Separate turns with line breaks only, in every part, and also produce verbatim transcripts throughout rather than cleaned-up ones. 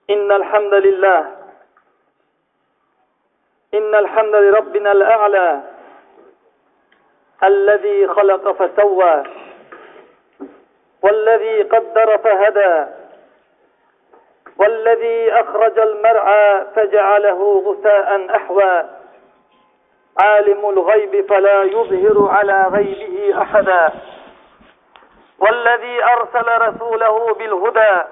إن الحمد لله إن الحمد لربنا الأعلى الذي خلق فسوى والذي قدر فهدى والذي أخرج المرعى فجعله غثاء أحوى عالم الغيب فلا يظهر على غيبه أحدا والذي أرسل رسوله بالهدى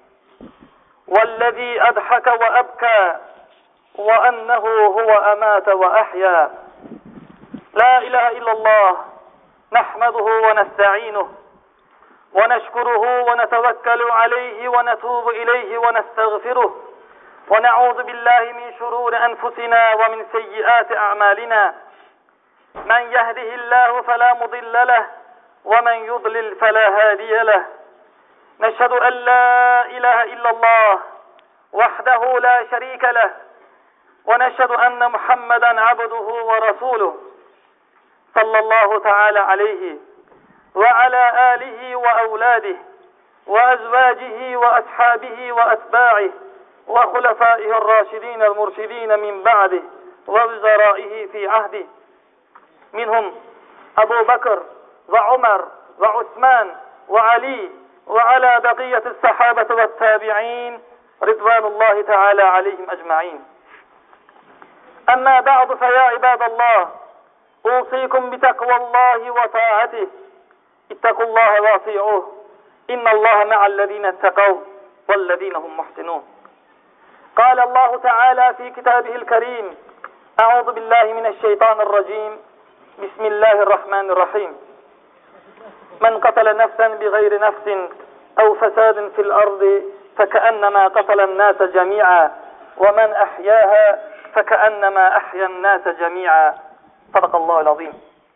والذي أضحك وأبكى وأنه هو أمات وأحيا لا إله إلا الله نحمده ونستعينه ونشكره ونتوكل عليه ونتوب إليه ونستغفره ونعوذ بالله من شرور أنفسنا ومن سيئات أعمالنا من يهده الله فلا مضل له ومن يضلل فلا هادي له نشهد أن لا إله إلا الله وحده لا شريك له ونشهد أن محمدا عبده ورسوله صلى الله تعالى عليه وعلى آله وأولاده وأزواجه وأصحابه وأتباعه وخلفائه الراشدين المرشدين من بعده ووزرائه في عهده منهم أبو بكر وعمر وعثمان وعلي وعلى بقية الصحابة والتابعين رضوان الله تعالى عليهم أجمعين أما بعد فيا عباد الله أوصيكم بتقوى الله وطاعته اتقوا الله واطيعوه إن الله مع الذين اتقوا والذين هم محسنون قال الله تعالى في كتابه الكريم أعوذ بالله من الشيطان الرجيم بسم الله الرحمن الرحيم من قتل نفسا بغير نفس أو فساد في الأرض فكأنما قتل الناس جميعا ومن أحياها فكأنما أحيا الناس جميعا صدق الله العظيم.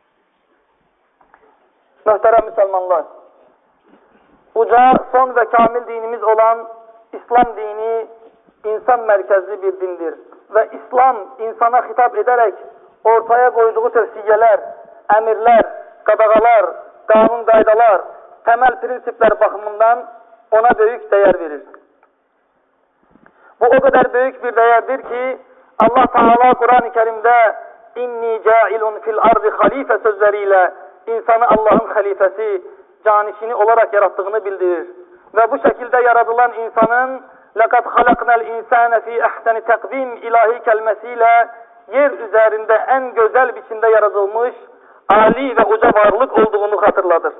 Möhtərəm müsəlmanlar, uca, son və kamil dinimiz olan İslam dini insan mərkəzli bir dindir və İslam insana xitab edərək ortaya qoyduğu tövsiyələr, əmirlər, qadağalar, qanun qaydalar, təməl prinsiplər baxımından ona böyük dəyər verir. Bu o qədər böyük bir dəyərdir ki, Allah Teala Kur'an-ı Kerim'de inni cailun fil ardı halife sözleriyle insanı Allah'ın halifesi, canişini olarak yarattığını bildirir. Ve bu şekilde yaratılan insanın لَقَدْ خَلَقْنَا الْاِنْسَانَ ف۪ي اَحْسَنِ تَقْدِيمِ ilahi kelimesiyle yer üzerinde en güzel biçimde yaratılmış, âli ve uca varlık olduğunu hatırladır.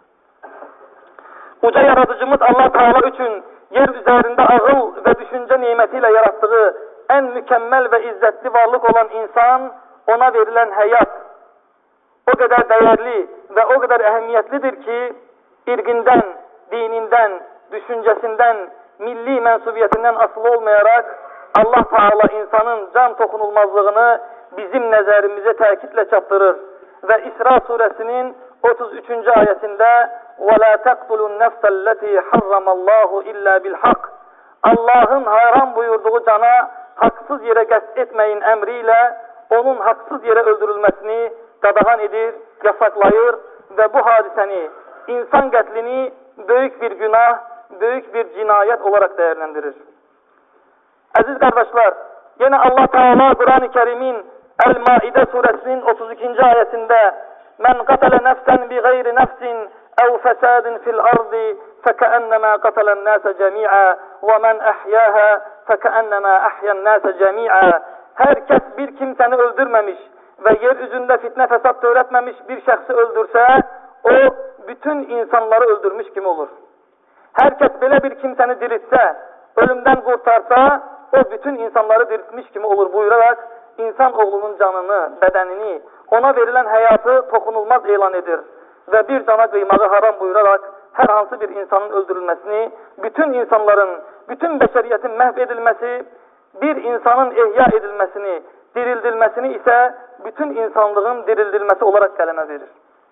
Uca yaratıcımız Allah Teala için yer üzerinde ağıl ve düşünce nimetiyle yarattığı en mükemmel ve izzetli varlık olan insan, ona verilen hayat o kadar değerli ve o kadar ehemmiyetlidir ki, irginden, dininden, düşüncesinden, milli mensubiyetinden asıl olmayarak Allah Teala insanın can dokunulmazlığını bizim nezarimize tekitle çarptırır. Ve İsra suresinin otuz üçüncü ayetinde وَلَا تَقْتُلُوا النَّفْسَ الَّتِي حَرَّمَ اللّٰهُ اِلَّا بِالْحَقِّ Allah'ın haram buyurduğu cana haksız yere gasp etmeyin emriyle onun haksız yere öldürülmesini qadağan edir, yasaklayır ve bu hadiseni, insan qətlini büyük bir günah, büyük bir cinayet olarak değerlendirir. Aziz kardeşler, yine Allah Teala Kur'an-ı Kerim'in El-Maide suresinin otuz ikinci ayetinde men qatala nefsen bi gayri nefsin ev fesadin fil ardi fekeennemâ qatalen nâse cemî'a ve men ahyâhâ fekeennemâ ahyen nâse cemî'a. Herkes bir kimseni öldürmemiş ve yeryüzünde fitne fesat öğretmemiş bir şahsı öldürse o bütün insanları öldürmüş kim olur? Herkes böyle bir kimseni diriltse, ölümden kurtarsa o bütün insanları diriltmiş kimi olur buyurarak insan oğlunun canını, bedenini, ona verilen hayatı dokunulmaz ilan edir ve bir cana kıymağı haram buyurarak her hansı bir insanın öldürülmesini, bütün insanların, bütün beşeriyetin mahvedilmesi, bir insanın ihya edilmesini, dirildilmesini ise bütün insanlığın dirildilmesi olarak kaleme verir.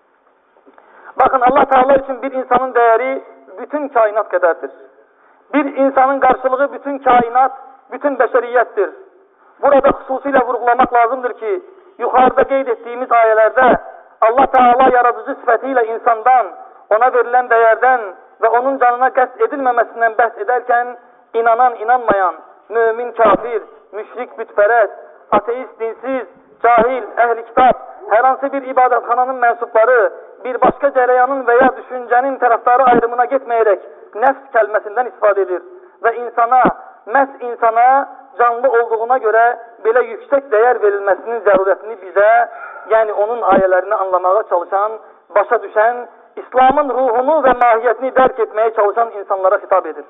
Bakın Allah Teala için bir insanın değeri bütün kainat kadardır. Bir insanın karşılığı bütün kainat, bütün beşeriyettir. Burada hususuyla vurgulamak lazımdır ki yukarıda qeyd ettiğimiz ayelerde Allah Teala yaratıcı sıfatiyle insandan, ona verilen değerden ve onun canına qəsd edilmemesinden bahs ederken inanan inanmayan, mümin kafir, müşrik bütperest, ateist dinsiz, cahil, ehli kitap, her hansı bir ibadetxananın mensupları, bir başka cereyanın veya düşüncenin taraftarı ayrımına gitmeyerek nefs kelimesinden istifade edilir. Ve insana, mes insana canlı olduğuna göre belə yüksek değer verilmesinin zaruretini bize, yani onun ayelerini anlamaya çalışan, başa düşen, İslam'ın ruhunu ve mahiyetini derk etmeye çalışan insanlara hitap edir.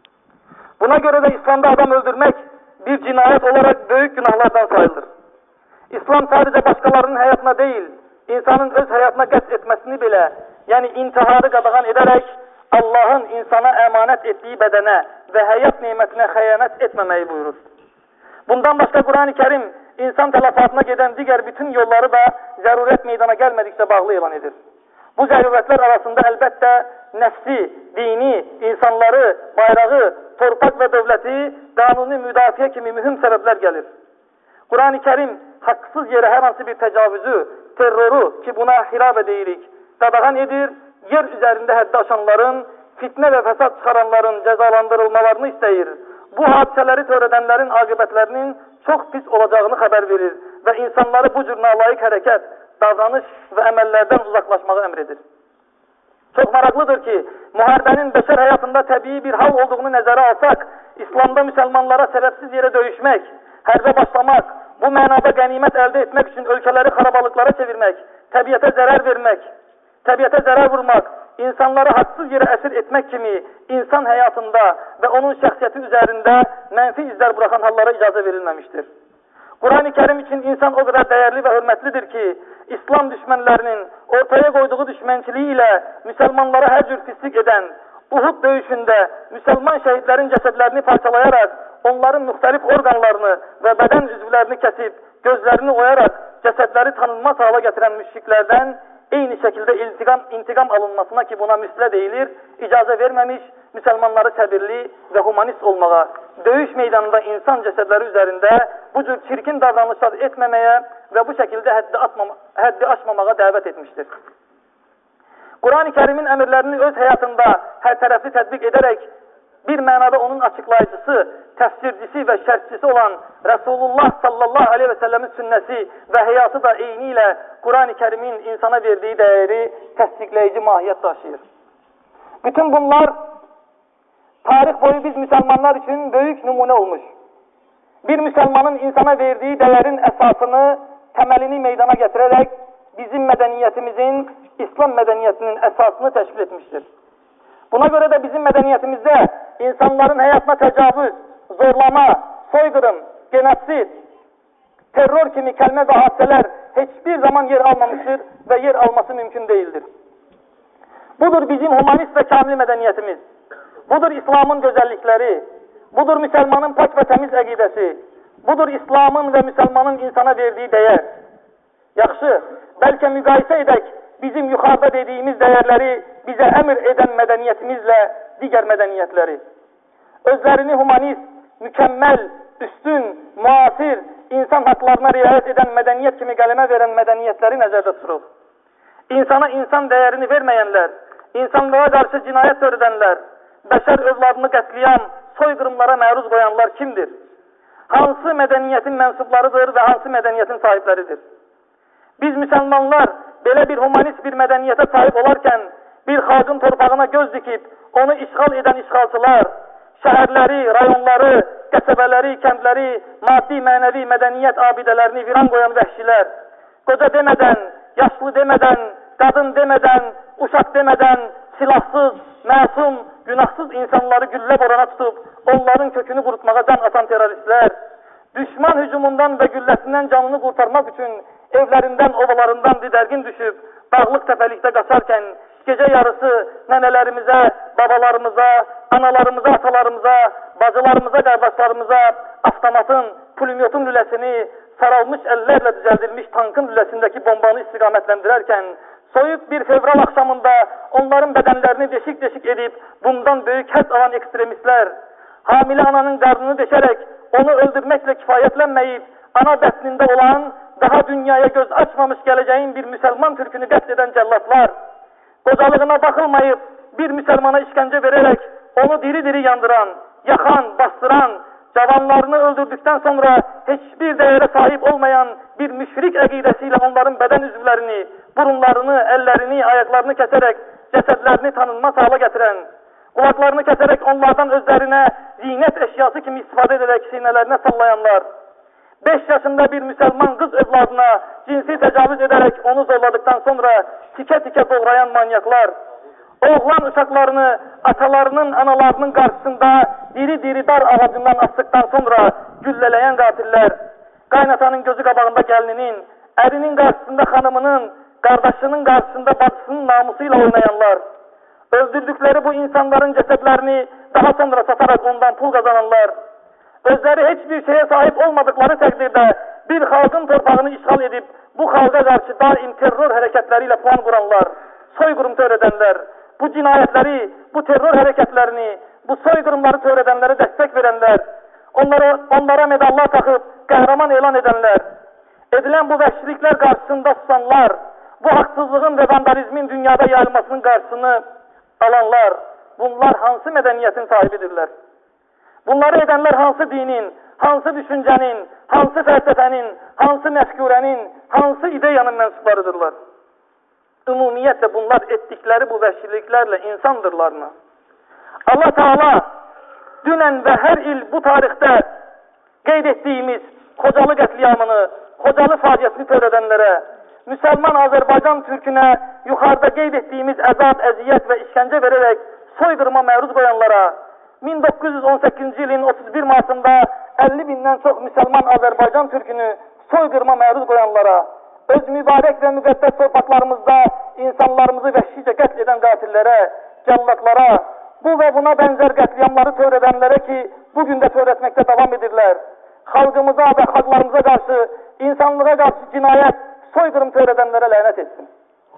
Buna göre de İslam'da adam öldürmek bir cinayet olarak büyük günahlardan sayılır. İslam sadece başkalarının hayatına değil, insanın öz hayatına qət etmesini bile, yani intiharı qadağan ederek Allah'ın insana emanet ettiği bedene ve hayat nimetine xəyanət etmemeyi buyurur. Bundan başka Kur'an-ı Kerim insan telafatına giden diğer bütün yolları da zaruret meydana gelmedikçe bağlı ilan edir. Bu zaruretler arasında elbette nefsi, dini, insanları, bayrağı, torpak ve devleti kanuni müdafiye kimi mühim sebepler gelir. Kur'an-ı Kerim haksız yere her hansı bir tecavüzü, terörü ki buna hirabe deyirik, qadağan edir, yer üzerinde haddi aşanların, fitne ve fesat çıkaranların cezalandırılmalarını isteyir. Bu hadiseleri töredenlerin akıbetlerinin çok pis olacağını haber verir ve insanları bu cür nalayık hareket, davranış ve emellerden uzaklaşmağı emredir. Çok meraklıdır ki muharebenin beşer hayatında tabii bir hal olduğunu nezara alsak, İslam'da Müslümanlara sebepsiz yere dövüşmek, herbe başlamak, bu manada ganimet elde etmek için ülkeleri karabalıklara çevirmek, tabiata zarar vermek, tabiata zarar vurmak, insanları haksız yere esir etmek kimi insan hayatında ve onun şahsiyeti üzerinde menfi izler bırakan hallara icazə verilmemiştir. Kur'an-ı Kerim için insan o kadar değerli ve hürmetlidir ki, İslam düşmanlarının ortaya koyduğu düşmançiliğiyle Müslümanlara her cür pislik eden, Uhud dövüşünde Müslüman şehitlerin cesetlerini parçalayarak, onların muhtelif organlarını ve beden üzvlerini kesip, gözlerini oyarak cesetleri tanınmaz hale getiren müşriklerden aynı şekilde intikam, intikam alınmasına ki buna müsle değilir, icazə vermemiş, Müslümanları səbirli ve humanist olmağa, dövüş meydanında insan cesetleri üzerinde bu cür çirkin davranışlar etmemeye ve bu şekilde haddi, atmama, haddi aşmamağa davet etmiştir. Kur'an-ı Kerim'in emirlerini öz hayatında her taraflı tatbik ederek bir manada onun açıklayıcısı, tefsircisi ve şerhçisi olan Resulullah sallallahu aleyhi ve sellemin sünnesi ve hayatı da eyniyle Kur'an-ı Kerim'in insana verdiği değeri tasdikleyici mahiyet taşıyor. Bütün bunlar tarih boyu biz Müslümanlar için büyük numune olmuş. Bir Müslümanın insana verdiği değerin esasını, temelini meydana getirerek bizim medeniyetimizin, İslam medeniyetinin esasını teşkil etmiştir. Buna göre de bizim medeniyetimizde insanların hayatına tecavüz, zorlama, soykırım, genotsit, terör kimi kelime ve hadiseler hiçbir zaman yer almamıştır ve yer alması mümkün değildir. Budur bizim humanist ve kamil medeniyetimiz. Budur İslam'ın güzellikleri. Budur Müslümanın pak ve temiz akidesi. Budur İslam'ın ve Müslümanın insana verdiği değer. Yaxşı, belki müqayisə edək bizim yukarıda dediğimiz değerleri bize emir eden medeniyetimizle diğer medeniyetleri. Özlerini humanist, mükemmel, üstün, muasir, insan haklarına riayet eden medeniyet kimi qələmə veren medeniyetleri nəzərdə tuturuq. İnsana insan değerini vermeyenler, insanlığa karşı cinayet törədenlər, beşer övladını qətliyan, soykırımlara maruz koyanlar kimdir? Hansı medeniyetin mensuplarıdır ve hansı medeniyetin sahipleridir? Biz Müslümanlar böyle bir humanist bir medeniyete sahip olarken bir xalqın torpağına göz dikip onu işgal eden işgalçılar, şehirleri, rayonları, qəsəbələri, kəndləri, maddi, manevi medeniyet abidelerini viran koyan vəhşilər, koca demeden, yaşlı demeden, kadın demeden, uşak demeden, silahsız, masum, günahsız insanları gülle borana tutup onların kökünü kurutmağa can atan teröristler, düşman hücumundan ve güllesinden canını kurtarmak için evlerinden, ovalarından didergin düşüp dağlık tepelikte kaçarken gece yarısı nenelerimize, babalarımıza, analarımıza, atalarımıza, bacılarımıza, kardeşlerimize avtomatın, pulemyotun lülesini saralmış ellerle düzeldilmiş tankın lülesindeki bombanı istikametlendirirken soyuk bir fevral akşamında onların bedenlerini deşik deşik edip bundan büyük haz alan ekstremistler hamile ananın karnını deşerek onu öldürmekle kifayetlenmeyip ana betninde olan daha dünyaya göz açmamış geleceğin bir Müslüman Türk'ünü katleden cellatlar, kocalığına bakılmayıp bir Müslümana işkence vererek onu diri diri yandıran, yakan, bastıran, cavanlarını öldürdükten sonra hiçbir değere sahip olmayan bir müşrik əqidəsiyle onların beden üzvlərini, burunlarını, ellerini, ayaklarını keserek cesedlerini tanınmaz hale getiren, kulaklarını keserek onlardan özlerine zinet eşyası kimi istifade ederek sinelerine sallayanlar, beş yaşında bir Müslüman kız evladına cinsi tecavüz ederek onu zorladıktan sonra tike tike doğrayan manyaklar, oğlan uşaklarını atalarının, analarının karşısında diri diri dar ağacından astıktan sonra gülleleyen katiller, kaynatanın gözü kabağında gelininin, erinin karşısında hanımının, kardeşinin karşısında bacısının namusuyla oynayanlar, öldürdükleri bu insanların cesetlerini daha sonra satarak ondan pul kazananlar, özleri hiçbir şeye sahip olmadıkları takdirde bir halkın torpağını işgal edip bu halka karşı daim terör hareketleriyle puan kuranlar, soykırım töredenler, bu cinayetleri, bu terör hareketlerini, bu soykırımları töredenlere destek verenler, onlara, onlara medallar takıp kahraman ilan edenler, edilen bu vəhşilikler karşısında susanlar, bu haksızlığın ve vandalizmin dünyada yayılmasının karşısını alanlar, bunlar hansı medeniyetin sahibidirler? Bunları edenler hansı dinin, hansı düşüncenin, hansı felsefenin, hansı mefkurenin, hansı ideyanın mensuplarıdırlar? Ümumiyyətlə bunlar etdikləri bu vəhşiliklərlə insandırlar mı? Allah Teala dünən və hər il bu tarixdə qeyd etdiyimiz Xocalı qətliamını, Xocalı faciəsini törədənlərə, Müslüman Azərbaycan Türkünə yuxarıda qeyd etdiyimiz əzab, əziyyət və işgəncə verərək soykırıma məruz qoyanlara, min doqquz yüz on səkkizinci ilin otuz bir martında əlli bindən çox Müslüman Azərbaycan Türkünü soykırıma məruz qoyanlara, öz mübarək və müqəddəs torpaqlarımızda insanlarımızı vəhşicə qətl edən qatillərə, cəllatlara, bu və buna bənzər qətliamları törədənlərə ki, bugün də törətməkdə davam edirlər. Xalqımıza və xalqlarımıza qarşı, insanlığa qarşı cinayət, soykırım törədənlərə lənət etsin.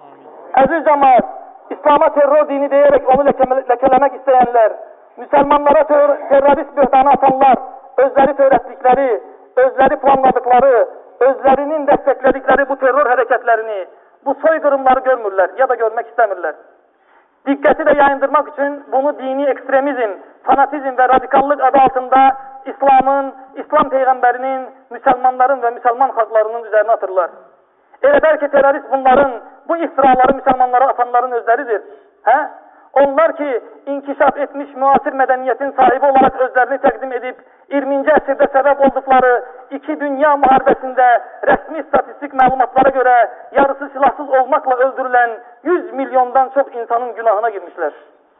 Əziz cəmaət, İslam'a terror dini deyərək onu ləkələmək istəyənlər, Müslümanlara ter terörist böhtanı atanlar, özləri törətdikləri, özləri planladıkları, özlərinin dəstəkledikləri bu terror hareketlerini, bu soykırımları görmürlər ya da görmək istəmirlər. Dikkati de yayındırmak için bunu dini ekstremizm, fanatizm ve radikallıq adı altında İslam'ın, İslam peygamberinin, Müslümanların ve Müslüman halklarının üzerine atırlar. Elə ki terörist bunların, bu iftiraları Müslümanlara atanların özleridir. He? Onlar ki inkişaf etmiş müasir medeniyetin sahibi olarak özlerini təqdim edip iyirminci əsrdə səbəb oldukları iki dünya müharibesinde resmi statistik malumatlara göre yarısı silahsız olmakla öldürülen yüz milyondan çok insanın günahına girmişler.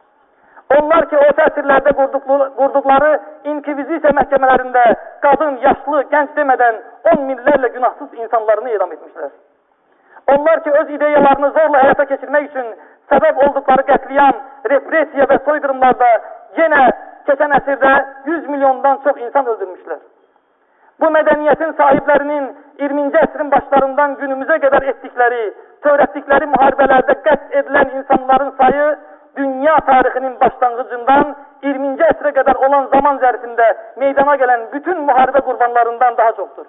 Onlar ki o təsirlərdə qurdukları inkvizisiya məhkəmələrində kadın, yaşlı, genç demeden on minlerle günahsız insanlarını idam etmişler. Onlar ki öz ideyalarını zorla hayata geçirmek için sebep oldukları qətliam, represiya ve soykırımlarda yine geçen əsrdə yüz milyondan çok insan öldürmüşler. Bu medeniyetin sahiplerinin iyirminci əsrin başlarından günümüze kadar ettikleri, törətdikleri muharebelerde qətl edilen insanların sayı dünya tarihinin başlangıcından iyirminci əsrə kadar olan zaman zərfində meydana gelen bütün muharebe kurbanlarından daha çoktur.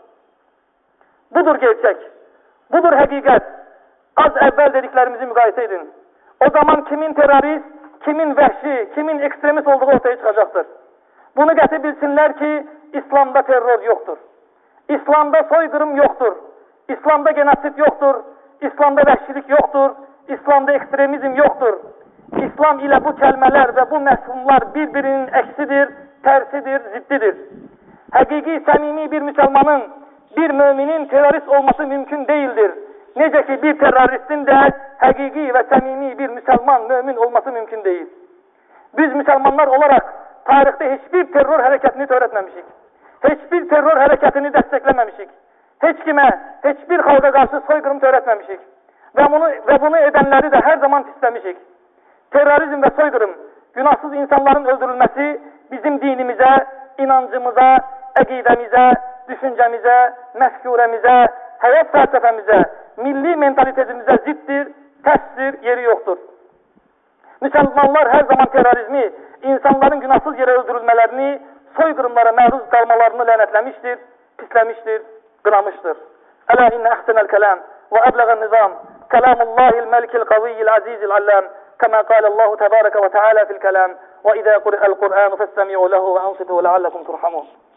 Budur gerçek, budur hakikat. Az evvel dediklerimizi mukayese edin. O zaman kimin terörist, kimin vəhşi, kimin ekstremist olduğu ortaya çıkacaktır. Bunu qəti bilsinler ki İslam'da terör yoktur. İslam'da soykırım yoktur. İslam'da genosit yoktur. İslam'da vəhşilik yoktur. İslam'da ekstremizm yoktur. İslam ile bu kelimeler ve bu mefhumlar birbirinin eksidir, tersidir, ziddidir. Hakiki, samimi bir Müslümanın, bir müminin terörist olması mümkün değildir. Necə ki bir teröristin de hakiki ve samimi bir Müslüman, mümin olması mümkün değil. Biz Müslümanlar olarak tarihte hiçbir terör hareketini törətməmişik. Hiçbir terör hareketini dəstəkləməmişik. Hiç kime, hiçbir halka karşı soykırım törətməmişik. Ve bunu, ve bunu edenleri de her zaman pislemişik. Terörizm ve soykırım, günahsız insanların öldürülmesi bizim dinimize, inancımıza, əqidəmizə, düşüncemize, mefkuremize, hayat felsefemize, milli mentalitemize ziddir, tersdir, yeri yoktur. Müslümanlar her zaman terörizmi, insanların günahsız yere öldürülmelerini, soykırımlara maruz kalmalarını lanetlemiştir, pislemiştir, kınamıştır. Ela inne ahsenel kelam ve eblegan nizam, kelamullahil melikil kaviyyil azizil allam, kama kâle Allahu tebâreke ve teâlâ fil kelam, وإذا قرئ القرآن فاستمعوا له وأنصتوا لعلكم ترحمون.